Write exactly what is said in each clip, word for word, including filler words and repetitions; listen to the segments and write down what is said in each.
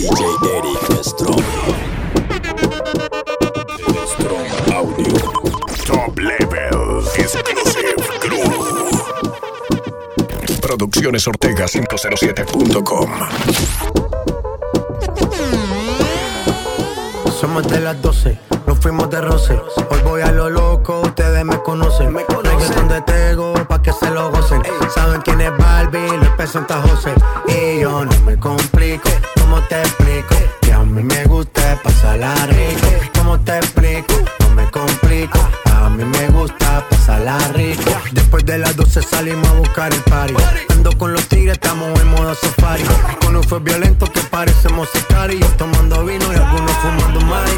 D J Eric Strong. Strong Audio. Top Level Exclusive Crew. Producciones Ortega cinco cero siete punto com. Somos de las doce, nos fuimos de roce. Hoy voy a lo loco, ustedes me conocen. Me conocen de Tego, pa' que se lo gocen. Ey. Saben quién es Barbie, les presenta José. Y yo no me complico, ¿cómo te explico? Que a mí me gusta pasarla rico. ¿Cómo te explico? No me complico, a mí me gusta pasarla rico. Después de las doce salimos a buscar el party. Ando con los tigres, estamos en modo safari. Con un fue violento que parecemos sicari. Tomando vino y algunos fumando mari.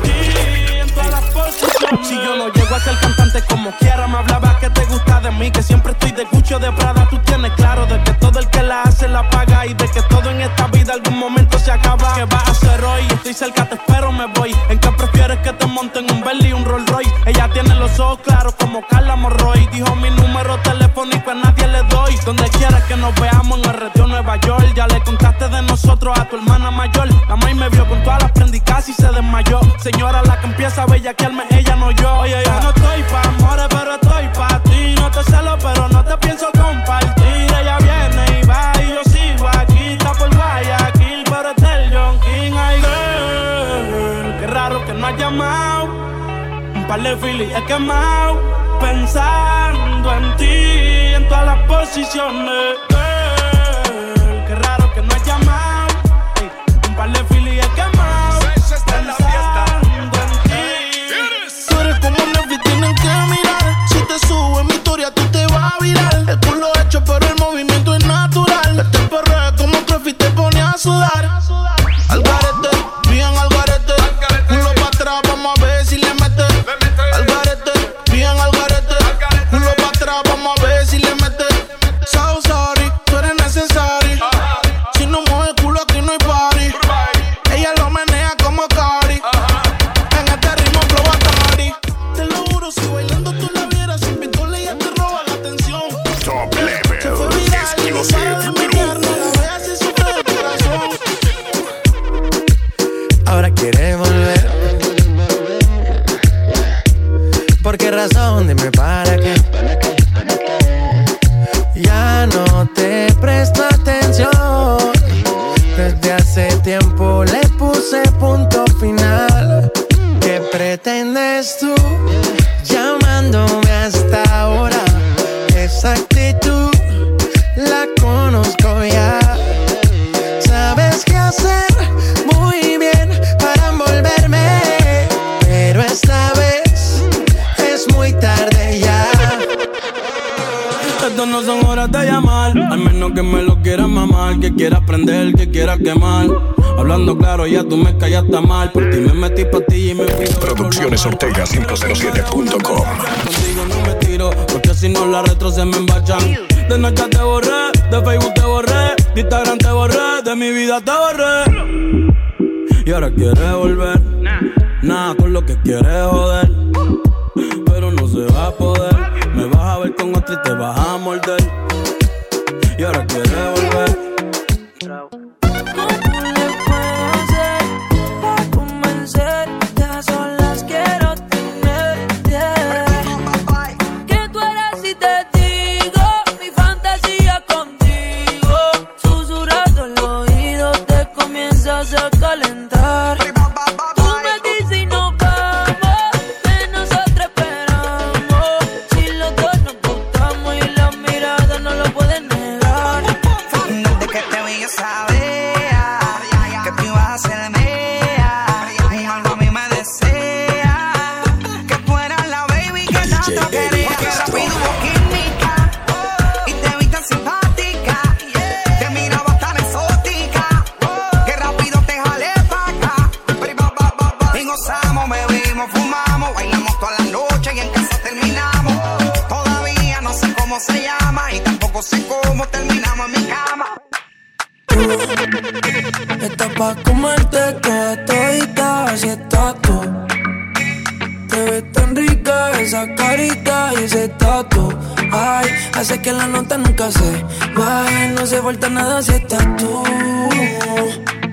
Si yo no llego a ser cantante como quiera, me hablaba que te gusta de mí, que siempre estoy de Gucci o de Prada. Tú tienes claro de que todo el que la hace la paga y de que todo en esta vida algún momento se acaba. ¿Qué vas a hacer hoy? Estoy cerca, te espero, me voy. ¿En qué prefieres que te monten un Bentley y un Rolls Royce? Ella tiene los ojos claros como Carla Morroy. Dijo mi número telefónico a nadie le doy. Donde quieras que nos veamos en el retiro Nueva York. Ya le contaste de nosotros a tu hermana mayor. La maíz me vio con todas las prendas y casi se desmayó. Señora, la que empieza a bellaquearme, ella no yo. Oye, yo no estoy pa' amores, pero estoy pa' ti. No te celo, pero no te pienso compartir. Ella viene y va y yo sigo aquí. Está por Guayaquil, pero es del John King. Ay, girl, qué raro que no has llamado. Un par de filis he quemado, pensando en ti, en todas las posiciones. Girl, qué raro que no has llamado. Hey, un par de filis he quemado, pensando en ti. Tú eres como Nefi, tienen que mirar. Si te subo en mi historia, tú te vas a virar. El culo hecho, pero el movimiento es natural. Este perro es como Trefi, te pone a sudar. Al garete, bien al garete. Culo pa' atrás, vamos a ver si le mete. Al garete, bien al garete. Culo pa' atrás, vamos a ver si le mete. So sorry, tú eres necesario. Si no mueve el culo, aquí no hay party. Ella lo menea como Cari. En este ritmo flow Atari. Te lo juro, si bailando tú la vieras sin pistola, ella te roba la atención. Top Level Exclusive Crew. Ahora quiere volver. ¿Por qué razón? Dime para qué. Ya no te presto atención. Desde hace tiempo le puse punto final. ¿Qué pretendes tú llamándome hasta ahora? Esa actitud la conozco ya. Sabes qué hacer muy bien para envolverme, pero esta vez es muy tarde ya. Estas no son horas de llamar, al menos que me lo quieras mamar, que quieras prender, que quieras quemar. Hablando claro, ya tú me callaste mal. Por ti me metí pa' ti y me fui. Producciones Ortega cinco cero siete punto com. Contigo no me tiro, porque si no las retro se me embachan. De Snapchat te borré, de Facebook te borré, de Instagram te borré, de mi vida te borré. Y ahora quieres volver, nada con lo que quieres joder. Pero no se va a poder, me vas a ver con otro y te vas a morder. Y ahora quieres volver. Está pa' comerte toda todita, así estás tú. Te ves tan rica esa carita y ese tatu. Ay, hace que la nota nunca se baje. No se falta nada si estás tú.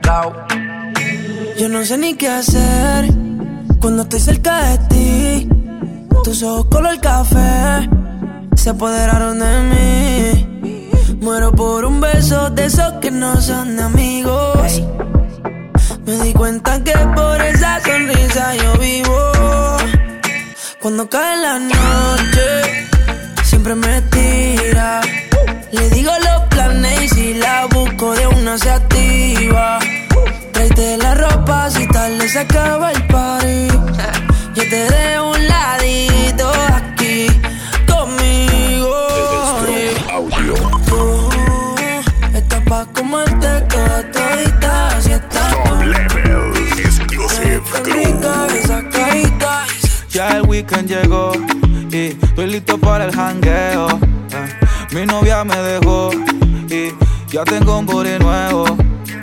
Yo no sé ni qué hacer cuando estoy cerca de ti. Tus ojos color café se apoderaron de mí. Muero por un beso de esos que no son amigos. Hey. Me di cuenta que por esa sonrisa yo vivo. Cuando cae la noche siempre me tira. Le digo los planes y si la busco de una se activa. Tráete la ropa si tarde se acaba el party. Yo te dejo un ladito aquí conmigo. Audio. Tú estás pa' comerte toda todita. Si estás Top Level Exclusive Crew. esa carita. Ya el weekend llegó y estoy listo para el jangueo. eh. Mi novia me dejó y ya tengo un booty nuevo.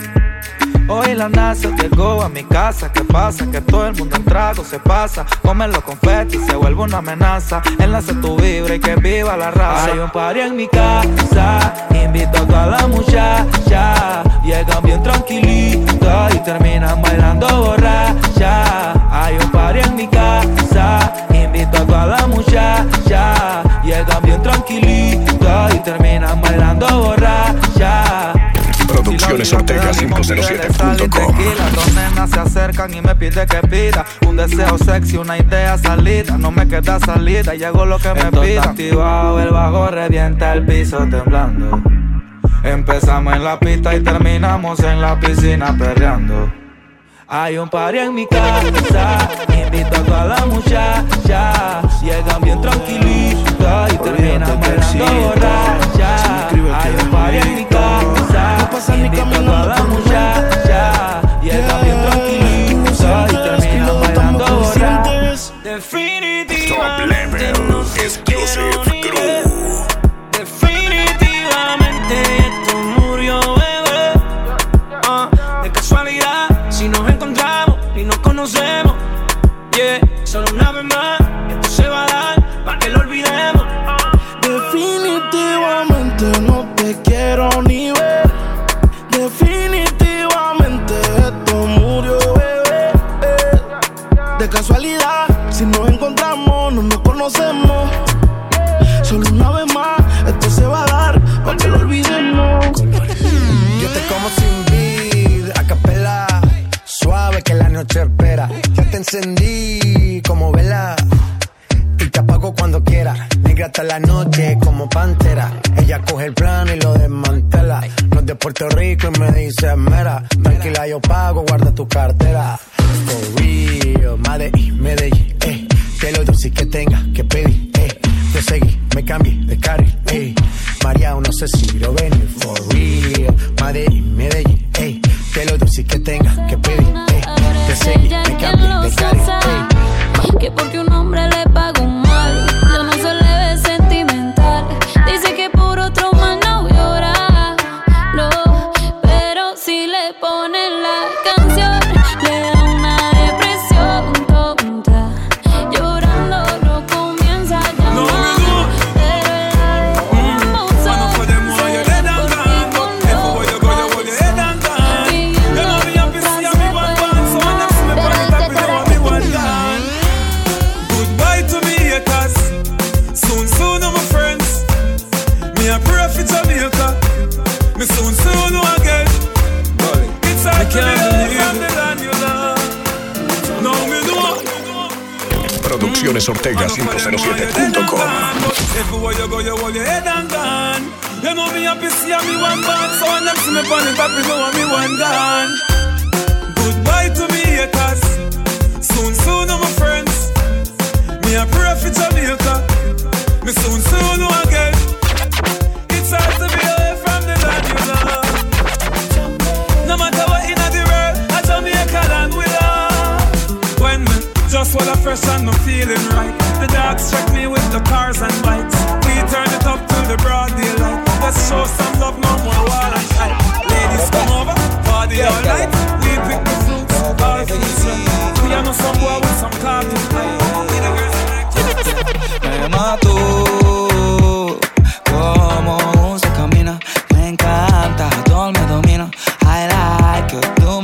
Hoy la NASA llegó a mi casa. ¿Qué pasa? Que todo el mundo en trago se pasa. Comen los confetis y se vuelve una amenaza. Enlace tu vibra y que viva la raza. Hay un party en mi casa, invito a toda la muchacha. Llegan bien tranquilitas y terminan bailando borracha. Hay un party en mi casa, invito a toda la muchacha. Llegan bien tranquilitas y terminan bailando borracha. Producciones Ortega quinientos siete punto com. Dos nenas se acercan y me pide que pida un deseo sexy, una idea salida. No me queda salida, llegó lo que me Esto pida. Está activado, el bajo revienta el piso temblando. Empezamos en la pista y terminamos en la piscina perreando. Hay un party en mi casa, invito a toda la muchacha. Llegan bien tranquilitas y terminan bailando borracha. Hay un party en mi casa, invito a toda la muchacha. Llegan bien tranquilitas y terminan bailando borracha. Top Level Exclusive Crew. Definitivamente esto murió, bebé. uh, De casualidad, si nos encontramos y nos conocemos, yeah, solo una vez más, esto se va a dar para que lo olvidemos. Definitivamente no te quiero ni ver. Definitivamente esto murió, bebé. De casualidad, si nos encontramos, no nos conocemos. Solo una vez más, esto se va a dar para que lo olvidemos. Yo te como sin vid, a capela, suave que la noche espera. Ya te encendí como vela y te apago cuando quiera. Negra hasta la noche como pantera. Ella coge el plano y lo desmantela. No es de Puerto Rico y me dice mera. Tranquila, yo pago, guarda tu cartera. For real, Medellín, Medellín, eh. Te lo dulce que tenga que pedir, eh. Te seguí, me cambié de carril, eh. María, no sé si lo venir. For real, Medellín, Medellín, eh. Te lo dulce que tenga que pedir, eh. Te seguí, me cambié de carril, eh. Que porque un hombre le paga un mal, yo no se le ve sentimental. Dice que por otro mal no llora, no. Pero si le ponen la canción, le da una depresión tonta. Llorando no comienza a llamar. No me do. Cuando fue de moda yo le dan gango. El fuego yo coño voy a dan gango. Yo no vi a pisar a mi guardán. So when them see me pon it up, you know me guardán. Goodbye to me haters. Soon soon I'm my friends. Me a pray for Jamaica. Me soon soon know again. It's hard to live from the land you love. No me do. Producciones Ortega quinientos siete punto com. Everywhere you go, you hold your head and gone. You know me happy see me one band. So when them see me pon it up, you know me one gone. Goodbye to me haters. Soon soon I'm my friends. Me a pray for Jamaica. Me soon soon know again. It's hard to be away from the land you love. No matter what in the world, I Jamaica land we love. When me just while I fresh and I'm feeling right, the dogs check me with the cars and bikes. We turn it up to the broad daylight. Let's show some love, no more wall and hype. Ladies come over, party all night. We pick the fruits, all fruits. We are no some boy with some cartoon. Me mató como se camina. Me encanta, todo me domina. I like you, tú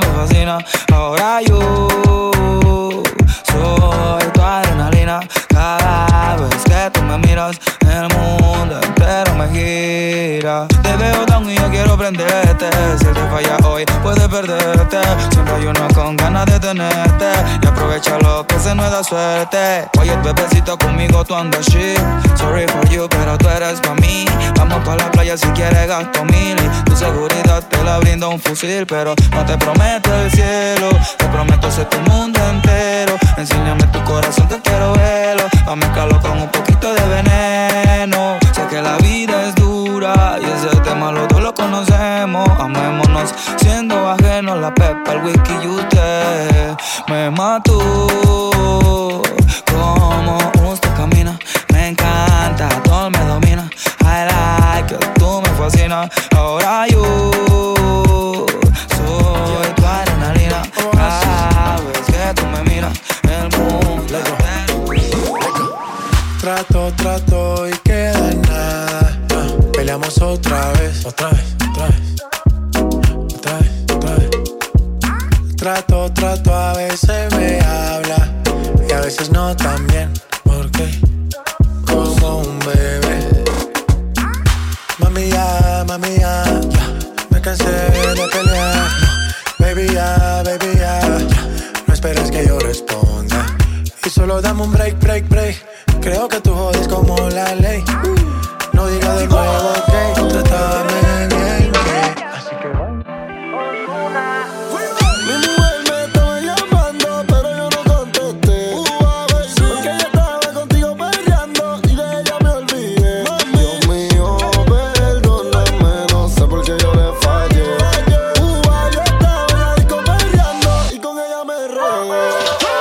perderte. Siempre hay uno con ganas de tenerte y aprovecha lo que se nos da suerte. Oye, bebecito, conmigo tú andas shit. Sorry for you, pero tú eres pa' mí. Vamos pa' la playa si quieres gasto mil y tu seguridad te la brinda un fusil. Pero no te prometo el cielo, te prometo ser tu mundo entero. Enséñame tu corazón, te quiero verlo. Pa' mezclarlo con un poquito de veneno. Sé que la vida es dura y ese tema los dos lo conocemos. Amémonos siendo ajenos, la pepa, el whisky y usted me mató. Como usted camina, me encanta, todo me domina. I like it, tú me fascinas. Ahora yo soy tu adrenalina. Cada vez que tú me miras, el mundo entero. Trato, trato y queda en nada. uh, Peleamos otra vez, otra vez, otra vez, otra vez, otra vez. Trato, trato, a veces me habla y a veces no tan bien. ¿Por qué? Como un bebé. Mami ya, mami ya, me cansé de pelear. Baby ya, baby ya, no esperes que yo responda. Y solo dame un break, break, break. Creo que tú jodes como la ley. No digas de nuevo, ok, trátame bien, ok. Así que va. Mi mujer me estaba llamando, pero yo no contesté. Porque ella estaba contigo perreando y de ella me olvidé. Dios mío, perdóname, no sé por qué yo le fallé. Uh, yo estaba en la disco perreando y con ella me regué.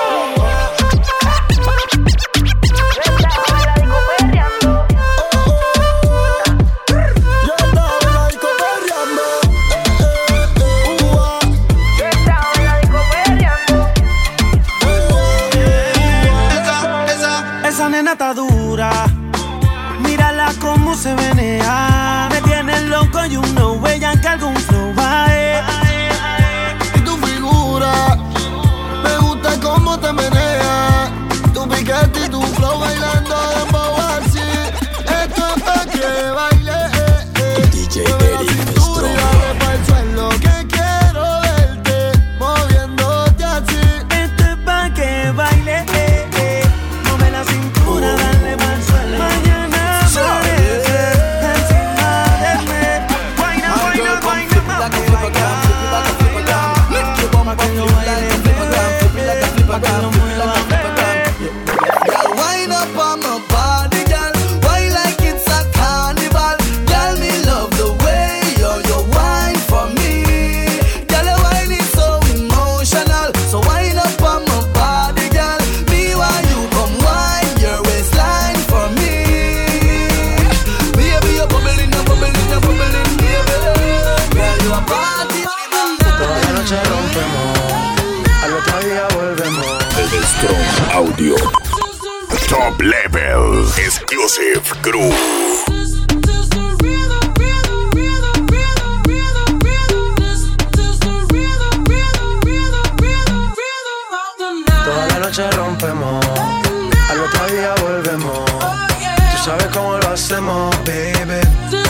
Está dura, mírala como se menea. Me tiene loco y uno huella que algún flow va. Y tu figura, me gusta cómo te menea. Tu piquete y tu flow bailando dembow así. Esto es pa' que baile, eh, eh. D J Eric Strong. Pa' el suelo que quiero verte moviéndote así. Esto es pa' que baile, eh, eh. Mueve la cintura, dale pa'l suelo. Mañana amanece encima de mí. Guayna, guayna, guayna, mami, baila. Pa' que lo baile, bebé. Pa' que lo mueva, bebé. Girl, wind up on my body, girl. Wine like it's a carnival. Girl, me love the way you you wine for me. Girl, your wine is so emotional. So wind up on my body, girl. Me want you come wine your waistline for me. Baby, you're bubbling, you're bubbling, you're bubbling, baby. Girl, you a party animal. Toda la noche rompemos, al otro día volvemos. El Strong Audio. Top Level Exclusive Crew. Toda la noche rompemos, al otro día volvemos. Tú sabes cómo lo hacemos, baby.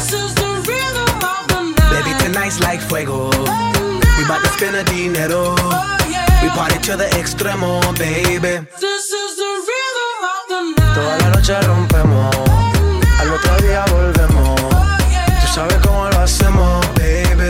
Baby, tonight's like fuego. We bout to spend a dinero. We party to the extremo, baby. Toda la noche rompemos, al otro día volvemos. Tú sabes cómo lo hacemos, baby.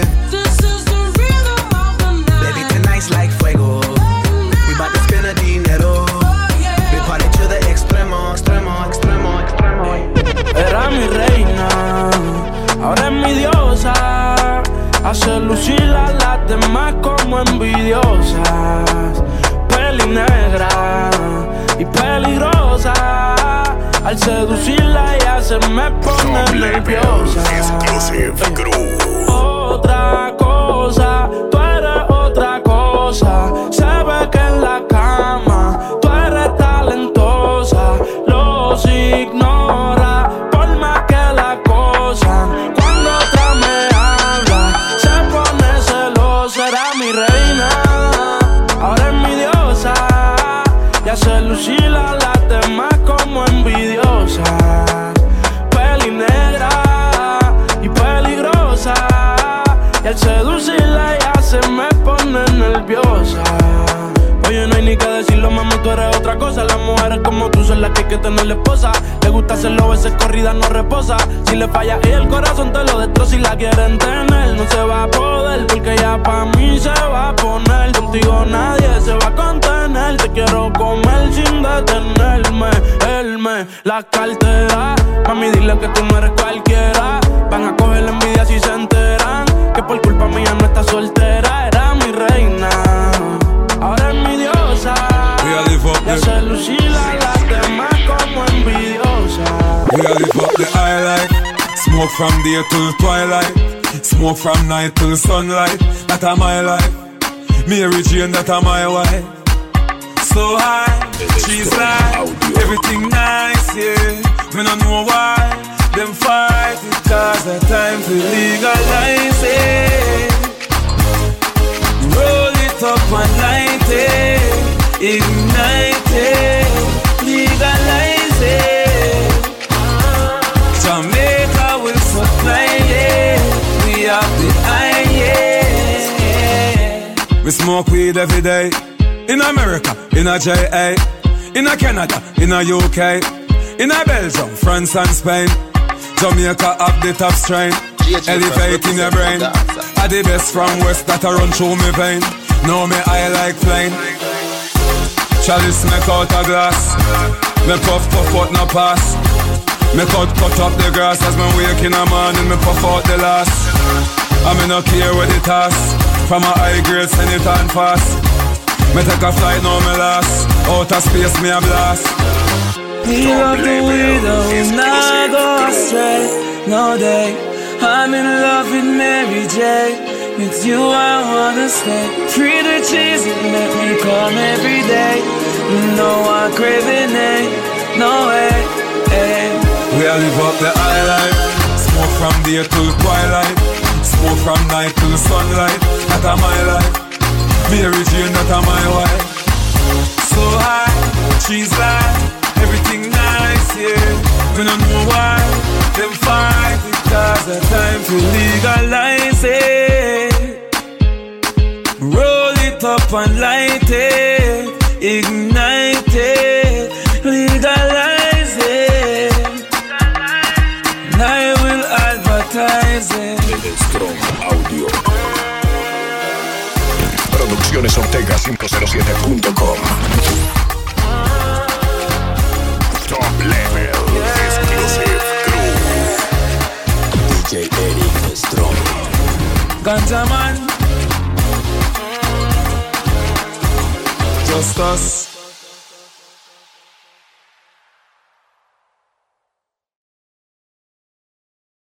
Baby, tonight's like fuego. We bout to spend a dinero. We party to the extremo, extremo, extremo, extremo. Era mi reina, ahora es mi diosa. Hace lucir a las demás como envidiosas. Peli negra y peligrosa. Al seducirla ella se me pone Top Level nerviosa. Exclusive Crew. Otra cosa, tú eres otra cosa. Se ve que en la cama tú eres talentosa. Los ignora por más que la acosan. Cuando otra me habla se pone celosa. Era mi reina, ahora es mi diosa. Y hace lucir a las demás como envidiosa. Peli negra y peligrosa. Y al seducirla ella se nerviosa. Oye, no hay ni que decirlo, mami, tú eres otra cosa. Las mujeres como tú son las que hay que tener esposa. Le gusta hacerlo, veces corrida no reposa. Si le falla ella el corazón te lo destroza. Si la quieren tener, no se va a poder, porque ya pa' mí se va a poner. Contigo nadie se va a contener. Te quiero comer sin detenerme. Él me la cartera. Mami, dile que tú no eres cualquiera. Van a coger la envidia si se enteran que por culpa mía no está soltera. Era mi reina, ahora es mi diosa. Y hace lucir a las demás como envidiosa. We a live up the high life. Smoke from day till twilight. Smoke from night till sunlight. That a my life. Mary Jane, that a my wife. So high, she's like everything nice, yeah. Me no know why them fight it, cause the time to legalize it. Roll it up and light it, ignite it, legalize it. Jamaica will supply it. We have the iron, yeah. We smoke weed every day. In America, in a J A, in a Canada, in a U K, in a Belgium, France and Spain. Jamaica have the top strain, elevating your brain. Are the best from West that I run through me vein. Know me I like plain. Chalice make out a glass. Me puff puff out no pass. Me cut cut up the grass as me wake in the morning. Me puff out the last. I me no care what it has. From a high grade send it on fast. Me take a flight now me last. Outer space me a blast. We love the widow, we not go astray. No day, I'm in love with Mary J. With you I wanna stay. Free the cheese and let me come every day. You know I'm craving it, no way, hey. We a live up the high life. Smoke from day till twilight. Smoke from night till sunlight. That a my life. Mary Jane, that a my wife. So high, she's like everything nice, yeah. We don't know why them fight it, cause the time to legalize it. Roll it up and light it, ignite it, legalize it. And I will advertise it. Strong Audio. Producciones Ortega cinco cero siete punto com. Top Level Exclusive Crew. D J Eric Strong. Ganjaman. Just us.